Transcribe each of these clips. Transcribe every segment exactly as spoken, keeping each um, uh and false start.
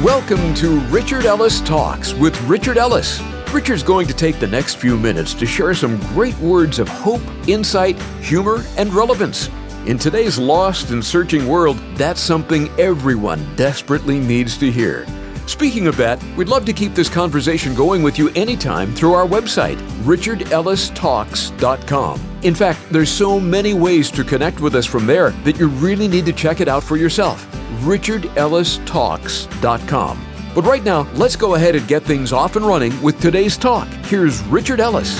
Welcome to Richard Ellis Talks with Richard Ellis. Richard's going to take the next few minutes to share some great words of hope, insight, humor, and relevance. In today's lost and searching world, that's something everyone desperately needs to hear. Speaking of that, we'd love to keep this conversation going with you anytime through our website, richard ellis talks dot com. In fact, there's so many ways to connect with us from there that you really need to check it out for yourself, richard ellis talks dot com. But right now, let's go ahead and get things off and running with today's talk. Here's Richard Ellis.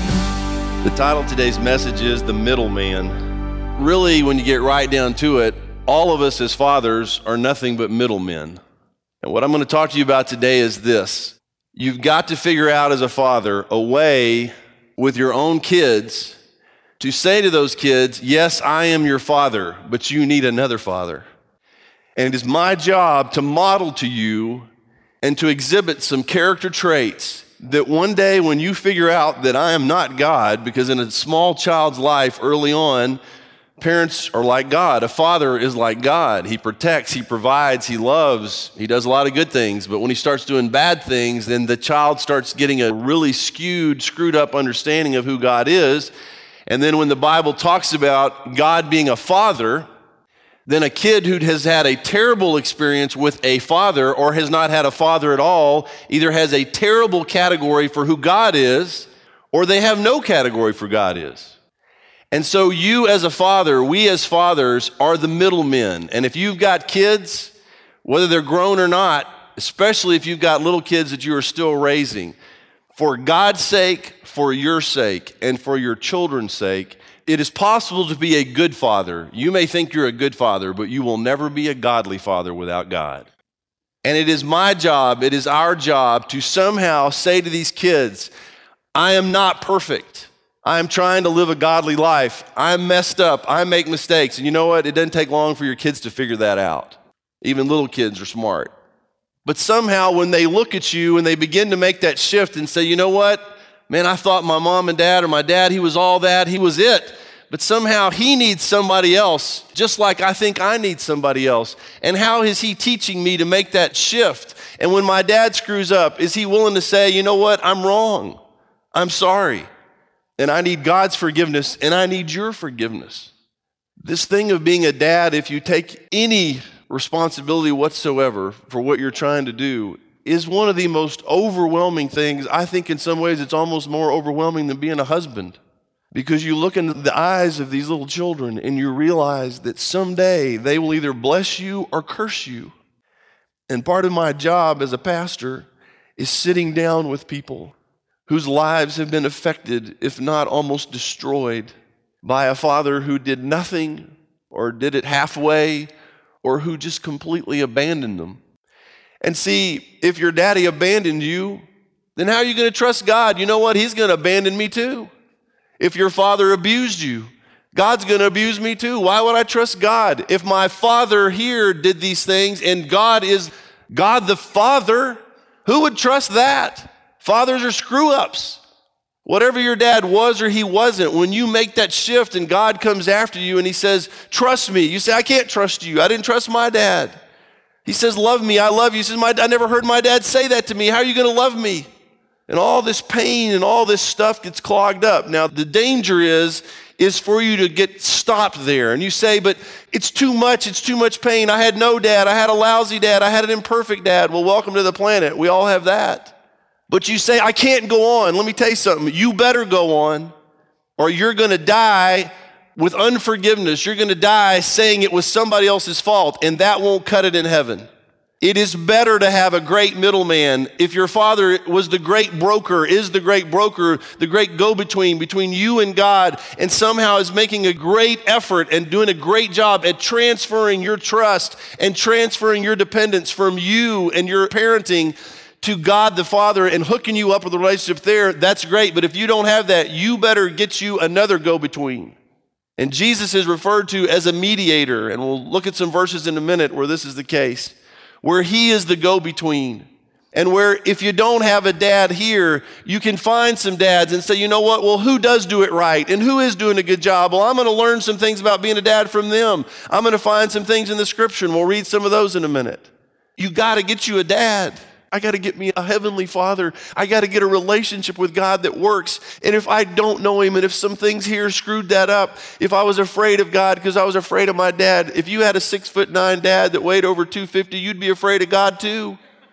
The title of today's message is The Middleman. Really, when you get right down to it, all of us as fathers are nothing but middlemen. And what I'm going to talk to you about today is this. You've got to figure out as a father a way with your own kids to say to those kids, yes, I am your father, but you need another father. And it is my job to model to you and to exhibit some character traits that one day when you figure out that I am not God, because in a small child's life early on, parents are like God. A father is like God. He protects, he provides, he loves, he does a lot of good things. But when he starts doing bad things, then the child starts getting a really skewed, screwed up understanding of who God is. And then when the Bible talks about God being a father, then a kid who has had a terrible experience with a father or has not had a father at all either has a terrible category for who God is or they have no category for God is. And so you as a father, we as fathers are the middlemen. And if you've got kids, whether they're grown or not, especially if you've got little kids that you are still raising, for God's sake, for your sake, and for your children's sake, it is possible to be a good father. You may think you're a good father, but you will never be a godly father without God. And it is my job, it is our job to somehow say to these kids, I am not perfect. I'm trying to live a godly life. I'm messed up. I make mistakes. And you know what? It doesn't take long for your kids to figure that out. Even little kids are smart. But somehow when they look at you and they begin to make that shift and say, you know what? Man, I thought my mom and dad or my dad, he was all that. He was it. But somehow he needs somebody else, just like I think I need somebody else. And how is he teaching me to make that shift? And when my dad screws up, is he willing to say, you know what? I'm wrong. I'm sorry. And I need God's forgiveness, and I need your forgiveness. This thing of being a dad, if you take any responsibility whatsoever for what you're trying to do, is one of the most overwhelming things. I think in some ways it's almost more overwhelming than being a husband. Because you look into the eyes of these little children and you realize that someday they will either bless you or curse you. And part of my job as a pastor is sitting down with people whose lives have been affected, if not almost destroyed, by a father who did nothing or did it halfway or who just completely abandoned them. And see, if your daddy abandoned you, then how are you going to trust God? You know what? He's going to abandon me too. If your father abused you, God's going to abuse me too. Why would I trust God? If my father here did these things and God is God the Father, who would trust that? Fathers are screw-ups. Whatever your dad was or he wasn't, when you make that shift and God comes after you and he says, trust me. You say, I can't trust you. I didn't trust my dad. He says, love me. I love you. He says, my, I never heard my dad say that to me. How are you going to love me? And all this pain and all this stuff gets clogged up. Now, the danger is, is for you to get stopped there. And you say, but it's too much. It's too much pain. I had no dad. I had a lousy dad. I had an imperfect dad. Well, welcome to the planet. We all have that. But you say, I can't go on. Let me tell you something. You better go on, or you're going to die with unforgiveness. You're going to die saying it was somebody else's fault, and that won't cut it in heaven. It is better to have a great middleman. If your father was the great broker, is the great broker, the great go-between between you and God, and somehow is making a great effort and doing a great job at transferring your trust and transferring your dependence from you and your parenting to God the Father and hooking you up with a relationship there, that's great. But if you don't have that, you better get you another go-between. And Jesus is referred to as a mediator, and we'll look at some verses in a minute where this is the case, where he is the go-between. And where if you don't have a dad here, you can find some dads and say, you know what, well, who does do it right? And who is doing a good job? Well, I'm going to learn some things about being a dad from them. I'm going to find some things in the scripture, and we'll read some of those in a minute. You got to get you a dad. I got to get me a heavenly father. I got to get a relationship with God that works. And if I don't know him, and if some things here screwed that up, if I was afraid of God because I was afraid of my dad, if you had a six foot nine dad that weighed over two fifty, you'd be afraid of God too.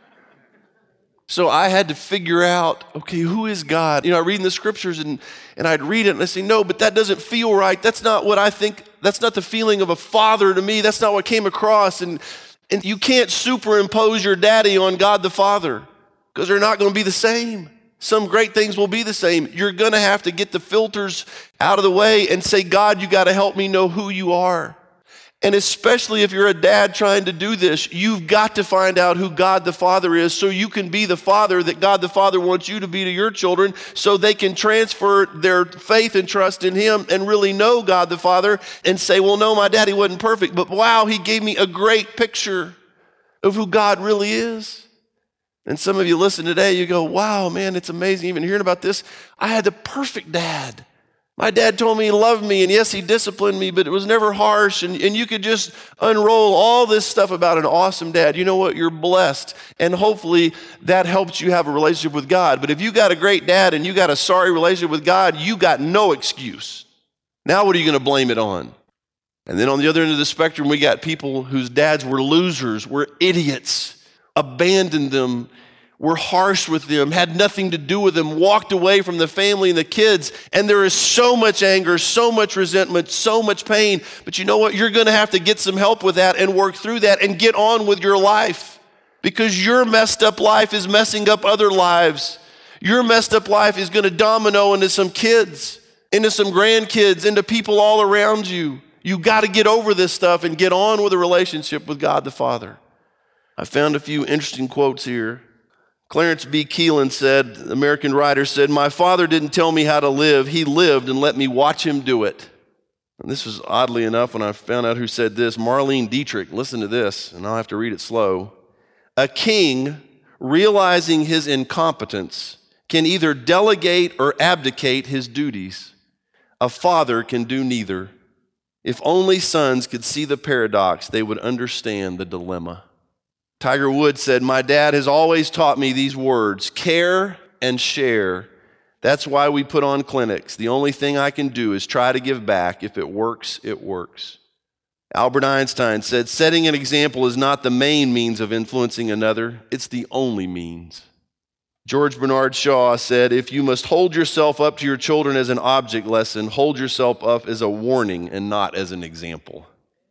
So I had to figure out, okay, who is God? You know, I read in the scriptures and, and I'd read it and I'd say, no, but that doesn't feel right. That's not what I think. That's not the feeling of a father to me. That's not what came across. And And you can't superimpose your daddy on God the Father because they're not going to be the same. Some great things will be the same. You're going to have to get the filters out of the way and say, God, you got to help me know who you are. And especially if you're a dad trying to do this, you've got to find out who God the Father is so you can be the father that God the Father wants you to be to your children so they can transfer their faith and trust in him and really know God the Father and say, well, no, my daddy wasn't perfect, but wow, he gave me a great picture of who God really is. And some of you listen today, you go, wow, man, it's amazing even hearing about this. I had the perfect dad. My dad told me he loved me, and yes, he disciplined me, but it was never harsh, and, and you could just unroll all this stuff about an awesome dad. You know what? You're blessed, and hopefully that helps you have a relationship with God. But if you got a great dad and you got a sorry relationship with God, you got no excuse. Now what are you going to blame it on? And then on the other end of the spectrum, we got people whose dads were losers, were idiots, abandoned them, were harsh with them, had nothing to do with them, walked away from the family and the kids, and there is so much anger, so much resentment, so much pain. But you know what? You're going to have to get some help with that and work through that and get on with your life because your messed up life is messing up other lives. Your messed up life is going to domino into some kids, into some grandkids, into people all around you. You got to get over this stuff and get on with a relationship with God the Father. I found a few interesting quotes here. Clarence B. Keelan said, the American writer said, my father didn't tell me how to live. He lived and let me watch him do it. And this was oddly enough when I found out who said this. Marlene Dietrich, listen to this, and I'll have to read it slow. A king, realizing his incompetence, can either delegate or abdicate his duties. A father can do neither. If only sons could see the paradox, they would understand the dilemma. Tiger Woods said, my dad has always taught me these words, care and share. That's why we put on clinics. The only thing I can do is try to give back. If it works, it works. Albert Einstein said, setting an example is not the main means of influencing another. It's the only means. George Bernard Shaw said, if you must hold yourself up to your children as an object lesson, hold yourself up as a warning and not as an example.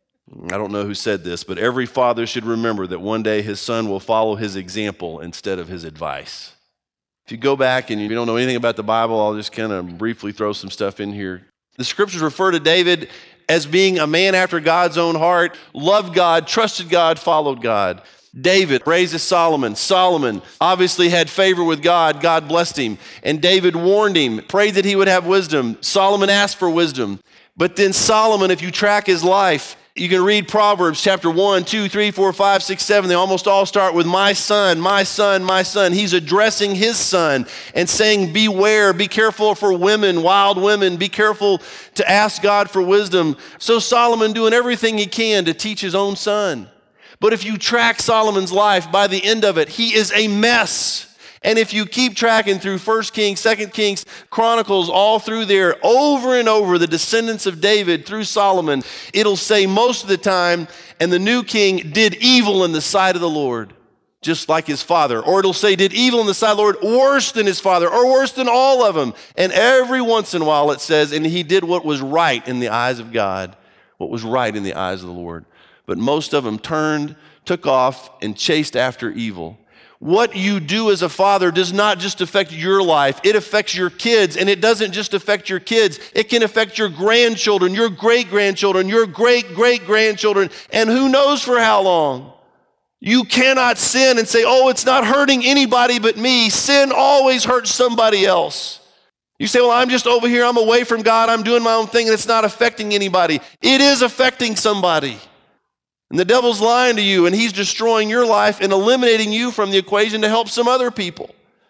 I don't know who said this, but every father should remember that one day his son will follow his example instead of his advice. If you go back and you don't know anything about the Bible, I'll just kind of briefly throw some stuff in here. The scriptures refer to David as being a man after God's own heart, loved God, trusted God, followed God. David raises Solomon. Solomon obviously had favor with God. God blessed him. And David warned him, prayed that he would have wisdom. Solomon asked for wisdom. But then Solomon, if you track his life, you can read Proverbs chapter one, two, three, four, five, six, seven. They almost all start with my son, my son, my son. He's addressing his son and saying, beware, be careful for women, wild women. Be careful to ask God for wisdom. So Solomon doing everything he can to teach his own son. But if you track Solomon's life, by the end of it, he is a mess. And if you keep tracking through First Kings, Second Kings, Chronicles, all through there, over and over, the descendants of David through Solomon, it'll say most of the time, and the new king did evil in the sight of the Lord, just like his father. Or it'll say did evil in the sight of the Lord worse than his father, or worse than all of them. And every once in a while it says, and he did what was right in the eyes of God, what was right in the eyes of the Lord. But most of them turned, took off, and chased after evil. What you do as a father does not just affect your life, it affects your kids, and it doesn't just affect your kids, it can affect your grandchildren, your great-grandchildren, your great-great-grandchildren, and who knows for how long. You cannot sin and say, oh, it's not hurting anybody but me. Sin always hurts somebody else. You say, well, I'm just over here, I'm away from God, I'm doing my own thing, and it's not affecting anybody. It is affecting somebody. And the devil's lying to you, and he's destroying your life and eliminating you from the equation to help some other people.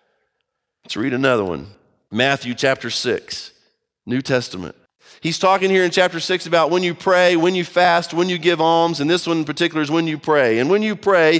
Let's read another one. Matthew chapter six, New Testament. He's talking here in chapter six about when you pray, when you fast, when you give alms, and this one in particular is when you pray. And when you pray,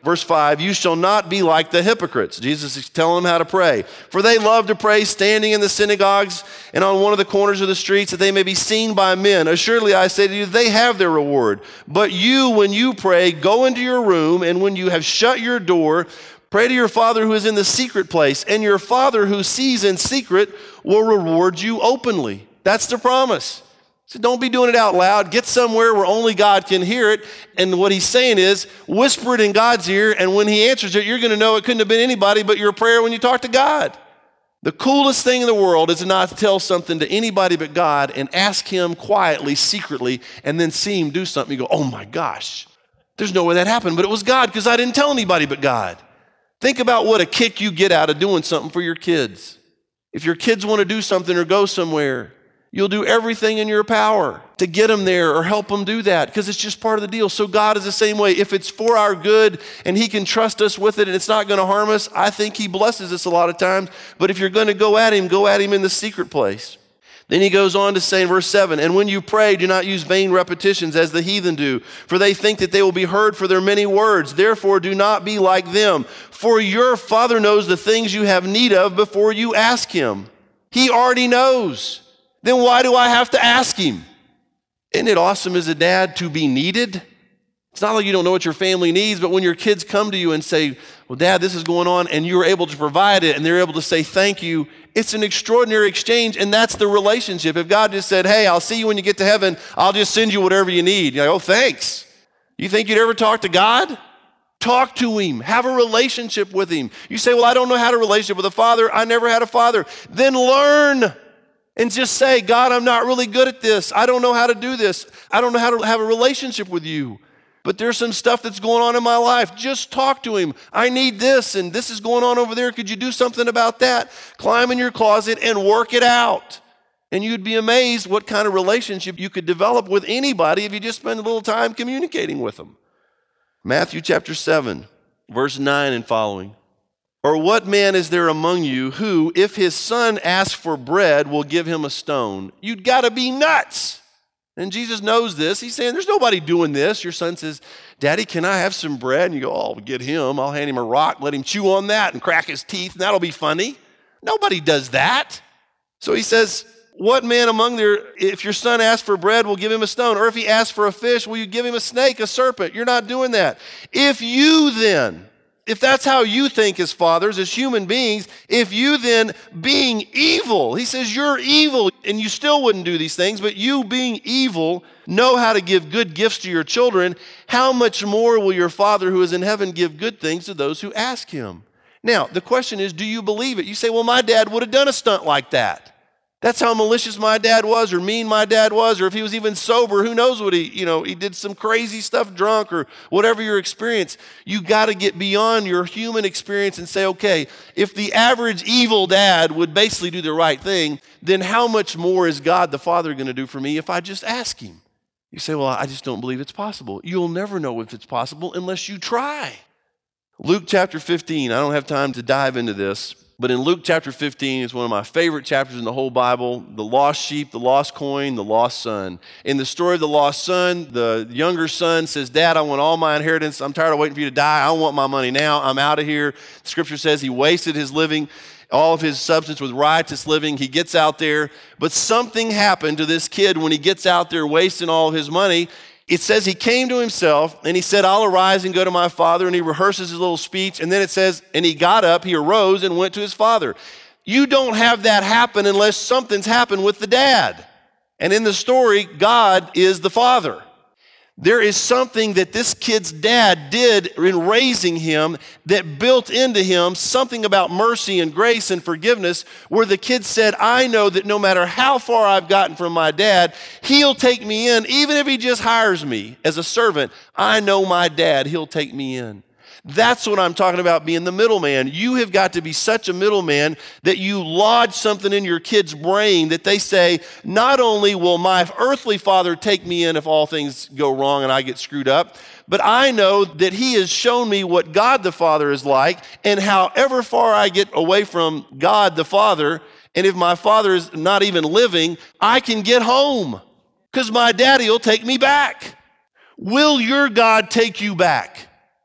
Verse five, you shall not be like the hypocrites. Jesus is telling them how to pray. For they love to pray standing in the synagogues and on one of the corners of the streets that they may be seen by men. Assuredly, I say to you, they have their reward. But you, when you pray, go into your room, and when you have shut your door, pray to your Father who is in the secret place, and your Father who sees in secret will reward you openly. That's the promise. So don't be doing it out loud. Get somewhere where only God can hear it. And what he's saying is, whisper it in God's ear, and when he answers it, you're going to know it couldn't have been anybody but your prayer when you talk to God. The coolest thing in the world is to not tell something to anybody but God and ask him quietly, secretly, and then see him do something. You go, oh my gosh, there's no way that happened, but it was God because I didn't tell anybody but God. Think about what a kick you get out of doing something for your kids. If your kids want to do something or go somewhere, you'll do everything in your power to get them there or help them do that because it's just part of the deal. So God is the same way. If it's for our good and he can trust us with it and it's not going to harm us, I think he blesses us a lot of times. But if you're going to go at him, go at him in the secret place. Then he goes on to say in verse seven, and when you pray, do not use vain repetitions as the heathen do, for they think that they will be heard for their many words. Therefore, do not be like them, for your Father knows the things you have need of before you ask him. He already knows. Then why do I have to ask him? Isn't it awesome as a dad to be needed? It's not like you don't know what your family needs, but when your kids come to you and say, well, Dad, this is going on, and you're able to provide it, and they're able to say thank you, it's an extraordinary exchange, and that's the relationship. If God just said, hey, I'll see you when you get to heaven, I'll just send you whatever you need. You're like, oh, thanks. You think you'd ever talk to God? Talk to him. Have a relationship with him. You say, well, I don't know how to relationship with a father. I never had a father. Then learn. And just say, God, I'm not really good at this. I don't know how to do this. I don't know how to have a relationship with you. But there's some stuff that's going on in my life. Just talk to him. I need this, and this is going on over there. Could you do something about that? Climb in your closet and work it out. And you'd be amazed what kind of relationship you could develop with anybody if you just spend a little time communicating with them. Matthew chapter seven, verse nine and following. Or what man is there among you who, if his son asks for bread, will give him a stone? You'd got to be nuts. And Jesus knows this. He's saying, there's nobody doing this. Your son says, Daddy, can I have some bread? And you go, oh, I'll get him. I'll hand him a rock, let him chew on that and crack his teeth, and that'll be funny. Nobody does that. So he says, what man among there, if your son asks for bread, will give him a stone? Or if he asks for a fish, will you give him a snake, a serpent? You're not doing that. If you then... If that's how you think as fathers, as human beings, if you then being evil, he says you're evil and you still wouldn't do these things, but you being evil know how to give good gifts to your children, how much more will your Father who is in heaven give good things to those who ask him? Now, the question is, do you believe it? You say, well, my dad would have done a stunt like that. That's how malicious my dad was, or mean my dad was, or if he was even sober, who knows what he, you know, he did some crazy stuff drunk or whatever your experience. You got to get beyond your human experience and say, okay, if the average evil dad would basically do the right thing, then how much more is God the Father going to do for me if I just ask him? You say, well, I just don't believe it's possible. You'll never know if it's possible unless you try. Luke chapter fifteen, I don't have time to dive into this, but in Luke chapter fifteen, it's one of my favorite chapters in the whole Bible, the lost sheep, the lost coin, the lost son. In the story of the lost son, the younger son says, Dad, I want all my inheritance. I'm tired of waiting for you to die. I want my money now. I'm out of here. Scripture says he wasted his living, all of his substance with riotous living. He gets out there, but something happened to this kid when he gets out there wasting all of his money. It says he came to himself and he said, I'll arise and go to my father. And he rehearses his little speech. And then it says, and he got up, he arose and went to his father. You don't have that happen unless something's happened with the dad. And in the story, God is the father. There is something that this kid's dad did in raising him that built into him something about mercy and grace and forgiveness, where the kid said, I know that no matter how far I've gotten from my dad, he'll take me in. Even if he just hires me as a servant, I know my dad, he'll take me in. That's what I'm talking about, being the middleman. You have got to be such a middleman that you lodge something in your kid's brain that they say, not only will my earthly father take me in if all things go wrong and I get screwed up, but I know that he has shown me what God the Father is like, and however far I get away from God the Father, and if my father is not even living, I can get home because my daddy will take me back. Will your God take you back?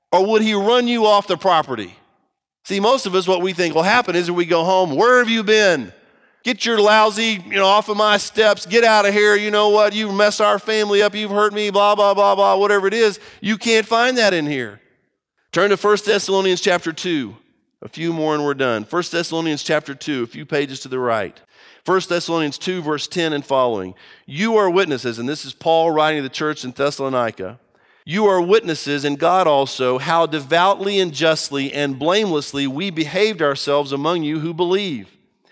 or would he run you off the property? See, most of us, what we think will happen is when we go home, where have you been? Get your lousy, you know, off of my steps. Get out of here. You know what? You mess our family up. You've hurt me, blah, blah, blah, blah, whatever it is. You can't find that in here. Turn to First Thessalonians chapter two. A few more and we're done. First Thessalonians chapter two, a few pages to the right. First Thessalonians two, verse ten and following. You are witnesses, and this is Paul writing to the church in Thessalonica. You are witnesses, and God also, how devoutly and justly and blamelessly we behaved ourselves among you who believe.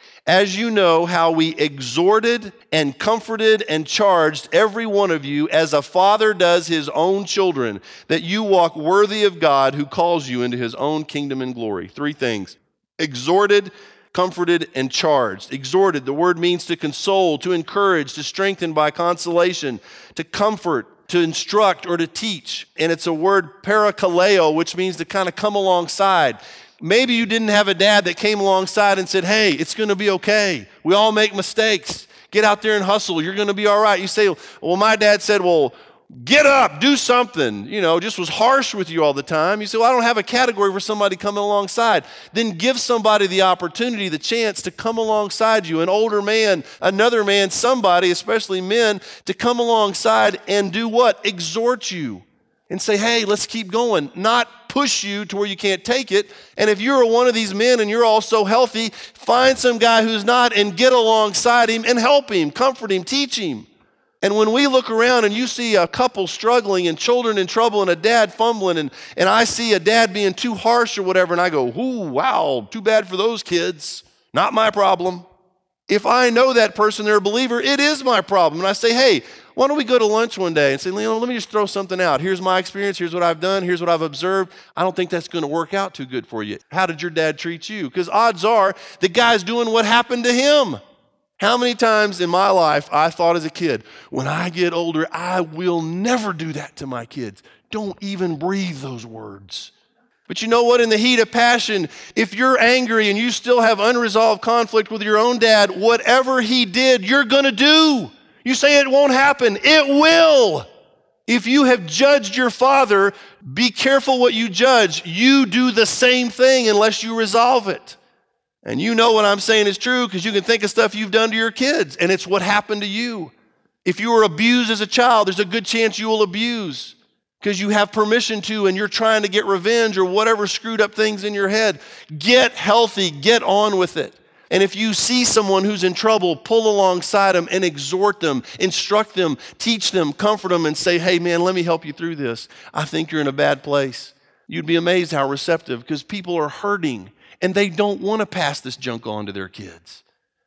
As you know how we exhorted and comforted and charged every one of you as a father does his own children, that you walk worthy of God who calls you into his own kingdom and glory. Three things. Exhorted, comforted, and charged. Exhorted, the word means to console, to encourage, to strengthen by consolation, to comfort, to instruct, or to teach. And it's a word parakaleo, which means to kind of come alongside. Maybe you didn't have a dad that came alongside and said, hey, it's going to be okay. We all make mistakes. Get out there and hustle. You're going to be all right. You say, well, my dad said, well, get up, do something. You know, just was harsh with you all the time. You say, well, I don't have a category for somebody coming alongside. Then give somebody the opportunity, the chance to come alongside you, an older man, another man, somebody, especially men, to come alongside and do what? Exhort you. And say, hey, let's keep going, not push you to where you can't take it. And if you're one of these men and you're also healthy, find some guy who's not and get alongside him and help him, comfort him, teach him. And when we look around and you see a couple struggling and children in trouble and a dad fumbling and, and I see a dad being too harsh or whatever, and I go, ooh, wow, too bad for those kids. Not my problem. If I know that person, they're a believer, it is my problem. And I say, hey, why don't we go to lunch one day and say, Leon, let me just throw something out. Here's my experience. Here's what I've done. Here's what I've observed. I don't think that's going to work out too good for you. How did your dad treat you? Because odds are the guy's doing what happened to him. How many times in my life I thought as a kid, when I get older, I will never do that to my kids. Don't even breathe those words. But you know what? In the heat of passion, if you're angry and you still have unresolved conflict with your own dad, whatever he did, you're going to do. You say it won't happen. It will. If you have judged your father, be careful what you judge. You do the same thing unless you resolve it. And you know what I'm saying is true because you can think of stuff you've done to your kids, and it's what happened to you. If you were abused as a child, there's a good chance you will abuse because you have permission to and you're trying to get revenge or whatever screwed up things in your head. Get healthy. Get on with it. And if you see someone who's in trouble, pull alongside them and exhort them, instruct them, teach them, comfort them, and say, hey, man, let me help you through this. I think you're in a bad place. You'd be amazed how receptive, because people are hurting, and they don't want to pass this junk on to their kids.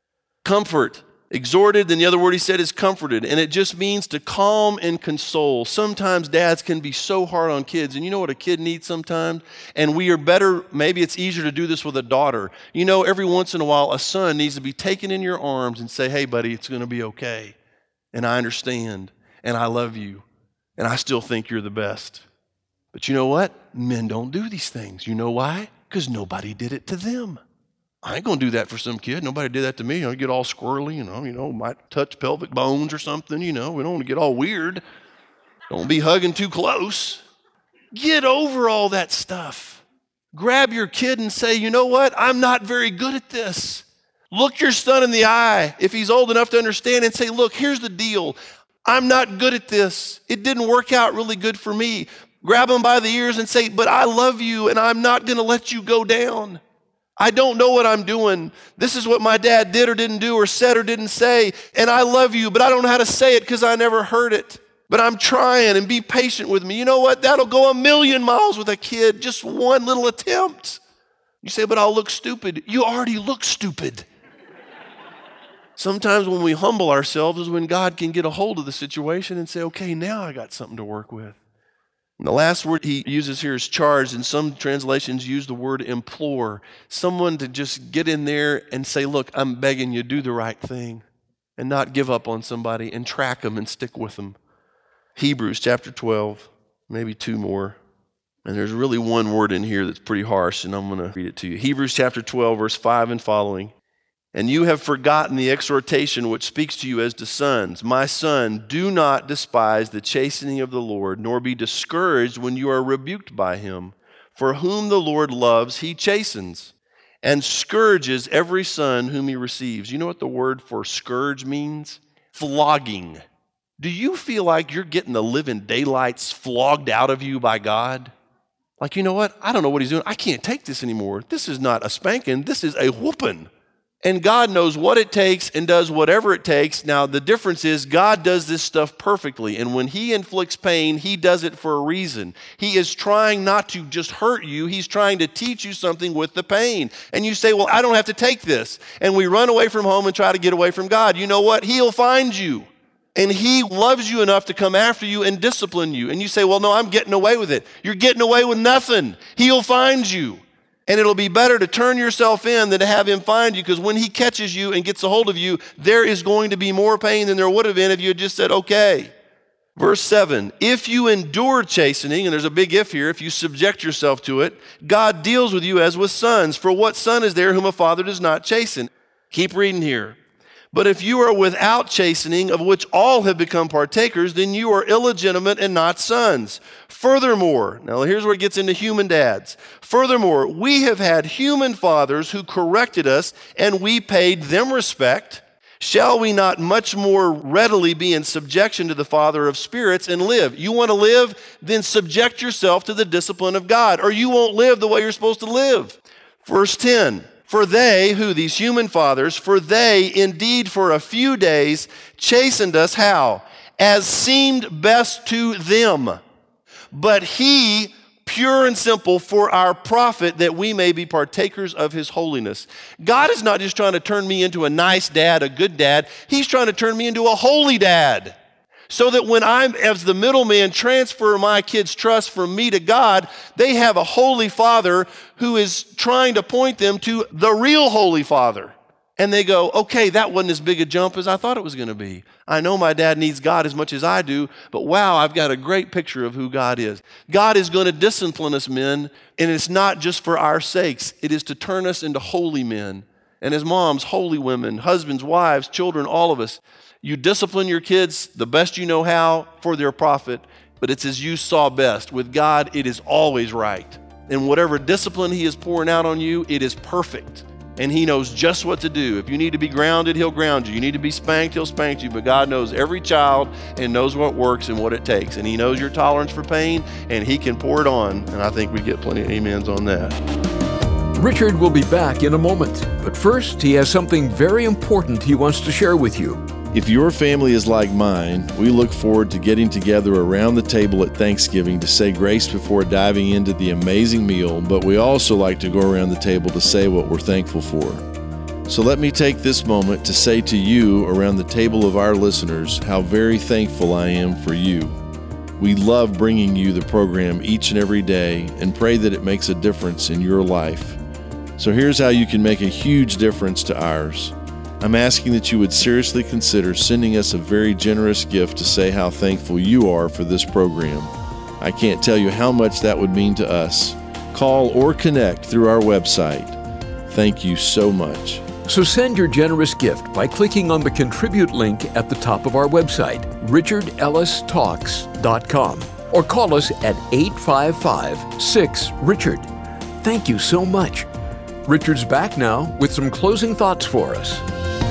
Comfort. Exhorted, then the other word he said is comforted, and it just means to calm and console. Sometimes dads can be so hard on kids, and you know what a kid needs sometimes? And we are better, maybe it's easier to do this with a daughter. You know, every once in a while, a son needs to be taken in your arms and say, hey, buddy, it's going to be okay, and I understand, and I love you, and I still think you're the best. But you know what? Men don't do these things. You know why? Because nobody did it to them. I ain't going to do that for some kid. Nobody did that to me. You know, get all squirrely, you know, you know, might touch pelvic bones or something, you know. We don't want to get all weird. Don't be hugging too close. Get over all that stuff. Grab your kid and say, you know what? I'm not very good at this. Look your son in the eye if he's old enough to understand and say, look, here's the deal. I'm not good at this. It didn't work out really good for me. Grab him by the ears and say, but I love you and I'm not going to let you go down. I don't know what I'm doing. This is what my dad did or didn't do or said or didn't say. And I love you, but I don't know how to say it because I never heard it. But I'm trying, and be patient with me. You know what? That'll go a million miles with a kid, just one little attempt. You say, but I'll look stupid. You already look stupid. Sometimes when we humble ourselves is when God can get a hold of the situation and say, okay, now I got something to work with. And the last word he uses here is charge, and some translations use the word implore. Someone to just get in there and say, look, I'm begging you, do the right thing, and not give up on somebody and track them and stick with them. Hebrews chapter twelve, maybe two more. And there's really one word in here that's pretty harsh, and I'm going to read it to you. Hebrews chapter twelve, verse five and following. And you have forgotten the exhortation which speaks to you as to sons. My son, do not despise the chastening of the Lord, nor be discouraged when you are rebuked by him. For whom the Lord loves, he chastens, and scourges every son whom he receives. You know what the word for scourge means? Flogging. Do you feel like you're getting the living daylights flogged out of you by God? Like, you know what? I don't know what he's doing. I can't take this anymore. This is not a spanking. This is a whooping. And God knows what it takes and does whatever it takes. Now, the difference is God does this stuff perfectly. And when he inflicts pain, he does it for a reason. He is trying not to just hurt you. He's trying to teach you something with the pain. And you say, well, I don't have to take this. And we run away from home and try to get away from God. You know what? He'll find you. And he loves you enough to come after you and discipline you. And you say, well, no, I'm getting away with it. You're getting away with nothing. He'll find you. And it'll be better to turn yourself in than to have him find you, because when he catches you and gets a hold of you, there is going to be more pain than there would have been if you had just said, okay. Verse seven, if you endure chastening, and there's a big if here, if you subject yourself to it, God deals with you as with sons. For what son is there whom a father does not chasten? Keep reading here. But if you are without chastening, of which all have become partakers, then you are illegitimate and not sons. Furthermore, now here's where it gets into human dads. Furthermore, we have had human fathers who corrected us, and we paid them respect. Shall we not much more readily be in subjection to the Father of spirits and live? You want to live? Then subject yourself to the discipline of God, or you won't live the way you're supposed to live. Verse ten. For they, who, these human fathers, for they indeed for a few days chastened us, how? As seemed best to them. But he, pure and simple, for our profit, that we may be partakers of his holiness. God is not just trying to turn me into a nice dad, a good dad. He's trying to turn me into a holy dad. So that when I'm, as the middleman, transfer my kids' trust from me to God, they have a holy father who is trying to point them to the real holy father. And they go, okay, that wasn't as big a jump as I thought it was going to be. I know my dad needs God as much as I do, but wow, I've got a great picture of who God is. God is going to discipline us, men, and it's not just for our sakes. It is to turn us into holy men. And as moms, holy women, husbands, wives, children, all of us, you discipline your kids the best you know how for their profit, but it's as you saw best. With God, it is always right. And whatever discipline he is pouring out on you, it is perfect. And he knows just what to do. If you need to be grounded, he'll ground you. You need to be spanked, he'll spank you. But God knows every child and knows what works and what it takes. And he knows your tolerance for pain, and he can pour it on. And I think we get plenty of amens on that. Richard will be back in a moment. But first, he has something very important he wants to share with you. If your family is like mine, we look forward to getting together around the table at Thanksgiving to say grace before diving into the amazing meal, but we also like to go around the table to say what we're thankful for. So let me take this moment to say to you around the table of our listeners how very thankful I am for you. We love bringing you the program each and every day and pray that it makes a difference in your life. So here's how you can make a huge difference to ours. I'm asking that you would seriously consider sending us a very generous gift to say how thankful you are for this program. I can't tell you how much that would mean to us. Call or connect through our website. Thank you so much. So send your generous gift by clicking on the Contribute link at the top of our website, richard ellis talks dot com, or call us at eight five five, six, Richard. Thank you so much. Richard's back now with some closing thoughts for us.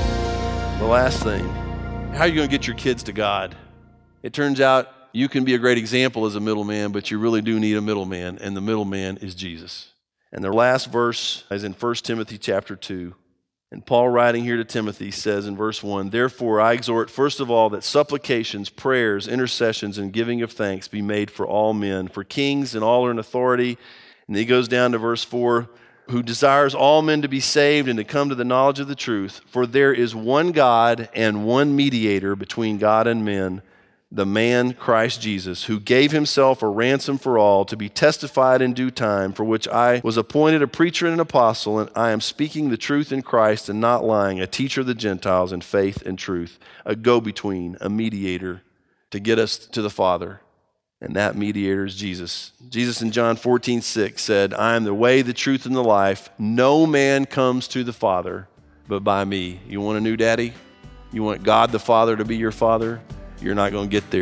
The last thing, how are you going to get your kids to God? It turns out you can be a great example as a middleman, but you really do need a middleman, and the middleman is Jesus. And the last verse is in First Timothy chapter two. And Paul, writing here to Timothy, says in verse one, therefore I exhort first of all that supplications, prayers, intercessions, and giving of thanks be made for all men, for kings and all are in authority. And then he goes down to verse four, who desires all men to be saved and to come to the knowledge of the truth. For there is one God and one mediator between God and men, the man Christ Jesus, who gave himself a ransom for all, to be testified in due time, for which I was appointed a preacher and an apostle, and I am speaking the truth in Christ and not lying, a teacher of the Gentiles in faith and truth, a go-between, a mediator to get us to the Father. And that mediator is Jesus. Jesus in John fourteen six said, I am the way, the truth, and the life. No man comes to the Father but by me. You want a new daddy? You want God the Father to be your father? You're not going to get there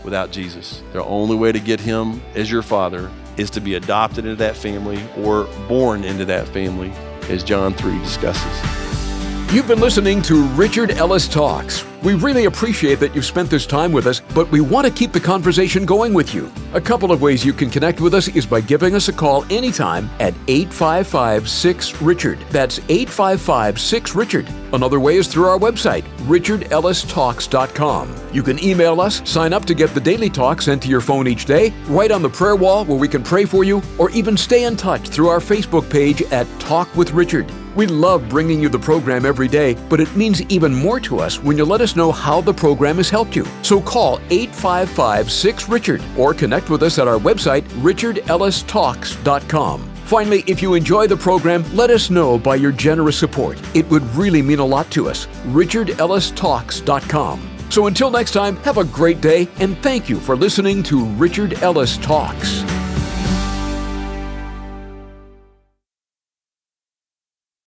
without Jesus. The only way to get him as your father is to be adopted into that family or born into that family, as John three discusses. You've been listening to Richard Ellis Talks. We really appreciate that you've spent this time with us, but we want to keep the conversation going with you. A couple of ways you can connect with us is by giving us a call anytime at eight five five, six, Richard. That's eight five five, six, Richard. Another way is through our website, richard ellis talks dot com. You can email us, sign up to get the daily talk sent to your phone each day, write on the prayer wall where we can pray for you, or even stay in touch through our Facebook page at Talk with Richard. We love bringing you the program every day, but it means even more to us when you let us know how the program has helped you. So call eight five five, six, Richard or connect with us at our website, richard ellis talks dot com. Finally, if you enjoy the program, let us know by your generous support. It would really mean a lot to us. richard ellis talks dot com. So until next time, have a great day, and thank you for listening to Richard Ellis Talks.